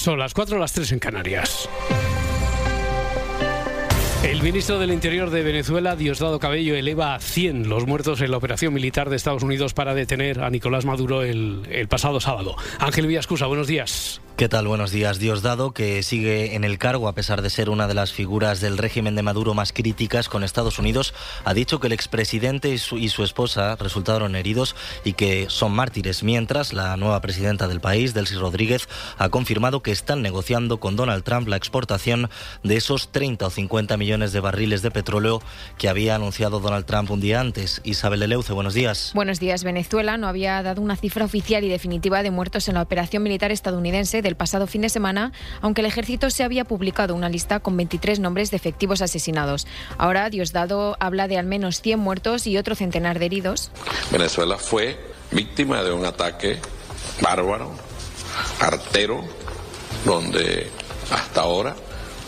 Son las 4, las 3 en Canarias. El ministro del Interior de Venezuela, Diosdado Cabello, eleva a 100 los muertos en la operación militar de Estados Unidos para detener a Nicolás Maduro el pasado sábado. Ángel Villascusa, buenos días. ¿Qué tal? Buenos días. Diosdado, que sigue en el cargo a pesar de ser una de las figuras del régimen de Maduro más críticas con Estados Unidos, ha dicho que el expresidente y su esposa resultaron heridos y que son mártires, mientras la nueva presidenta del país, Delcy Rodríguez, ha confirmado que están negociando con Donald Trump la exportación de esos 30 o 50 millones de barriles de petróleo que había anunciado Donald Trump un día antes. Isabel de Leuce, buenos días. Buenos días. Venezuela no había dado una cifra oficial y definitiva de muertos en la operación militar estadounidense del pasado fin de semana, aunque el ejército se había publicado una lista con 23 nombres de efectivos asesinados. Ahora Diosdado habla de al menos 100 muertos y otro centenar de heridos. Venezuela fue víctima de un ataque bárbaro, artero, donde hasta ahora,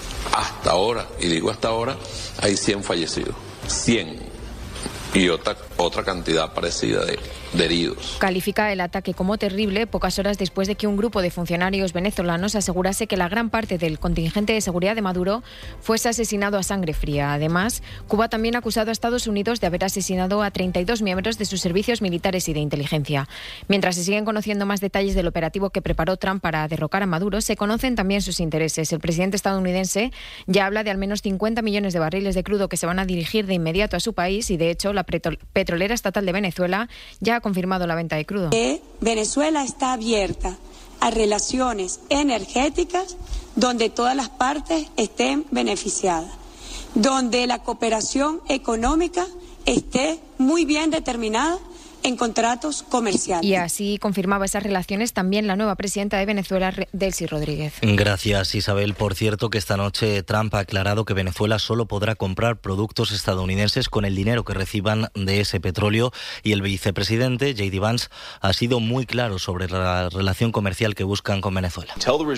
y digo hasta ahora, hay 100 fallecidos. 100. Y otra cantidad parecida de heridos. Califica el ataque como terrible pocas horas después de que un grupo de funcionarios venezolanos asegurase que la gran parte del contingente de seguridad de Maduro fuese asesinado a sangre fría. Además, Cuba también ha acusado a Estados Unidos de haber asesinado a 32 miembros de sus servicios militares y de inteligencia. Mientras se siguen conociendo más detalles del operativo que preparó Trump para derrocar a Maduro, se conocen también sus intereses. El presidente estadounidense ya habla de al menos 50 millones de barriles de crudo que se van a dirigir de inmediato a su país y, de hecho, la petrolera estatal de Venezuela ya ha confirmado la venta de crudo. Venezuela está abierta a relaciones energéticas donde todas las partes estén beneficiadas, donde la cooperación económica esté muy bien determinada en contratos comerciales. Y así confirmaba esas relaciones también la nueva presidenta de Venezuela, Delcy Rodríguez. Gracias, Isabel. Por cierto, que esta noche Trump ha aclarado que Venezuela solo podrá comprar productos estadounidenses con el dinero que reciban de ese petróleo, y el vicepresidente, J.D. Vance, ha sido muy claro sobre la relación comercial que buscan con Venezuela.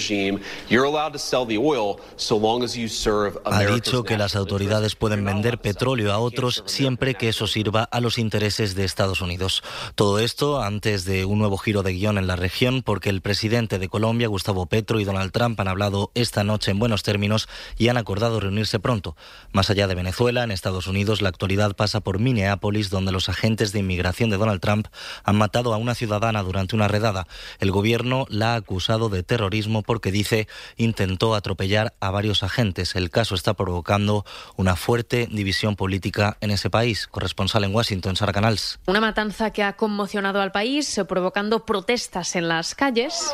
Ha dicho que las autoridades pueden vender petróleo a otros siempre que eso sirva a los intereses de Estados Unidos. Todo esto antes de un nuevo giro de guión en la región, porque el presidente de Colombia, Gustavo Petro, y Donald Trump han hablado esta noche en buenos términos y han acordado reunirse pronto. Más allá de Venezuela, en Estados Unidos, la actualidad pasa por Minneapolis, donde los agentes de inmigración de Donald Trump han matado a una ciudadana durante una redada. El gobierno la ha acusado de terrorismo porque, dice, intentó atropellar a varios agentes. El caso está provocando una fuerte división política en ese país. Corresponsal en Washington, Sara Canals. Una matanza que ha conmocionado al país, provocando protestas en las calles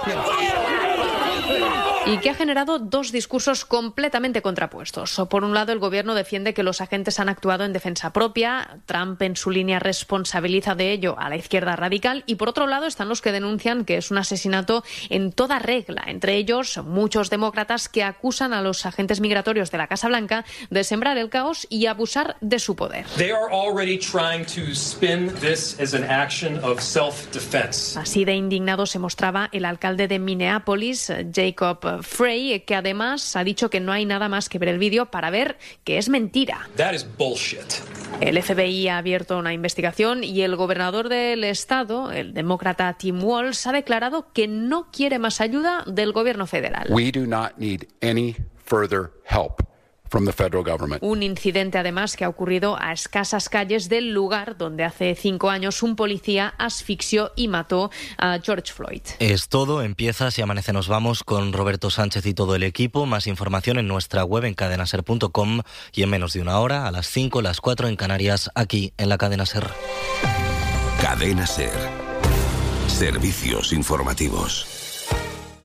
y que ha generado dos discursos completamente contrapuestos. Por un lado, el gobierno defiende que los agentes han actuado en defensa propia. Trump, en su línea, responsabiliza de ello a la izquierda radical. Y por otro lado están los que denuncian que es un asesinato en toda regla. Entre ellos, muchos demócratas que acusan a los agentes migratorios de la Casa Blanca de sembrar el caos y abusar de su poder. Así de indignado se mostraba el alcalde de Minneapolis, Jacob Frey, que además ha dicho que no hay nada más que ver el vídeo para ver que es mentira. El FBI ha abierto una investigación y el gobernador del estado, el demócrata Tim Walz, ha declarado que no quiere más ayuda del gobierno federal. We do not need any further help from the federal government. Un incidente, además, que ha ocurrido a escasas calles del lugar donde hace 5 años un policía asfixió y mató a George Floyd. Es todo. Empieza Si Amanece Nos Vamos con Roberto Sánchez y todo el equipo. Más información en nuestra web en cadenaser.com y en menos de una hora, a las 5, las 4 en Canarias, aquí en la Cadena Ser. Cadena Ser. Servicios informativos.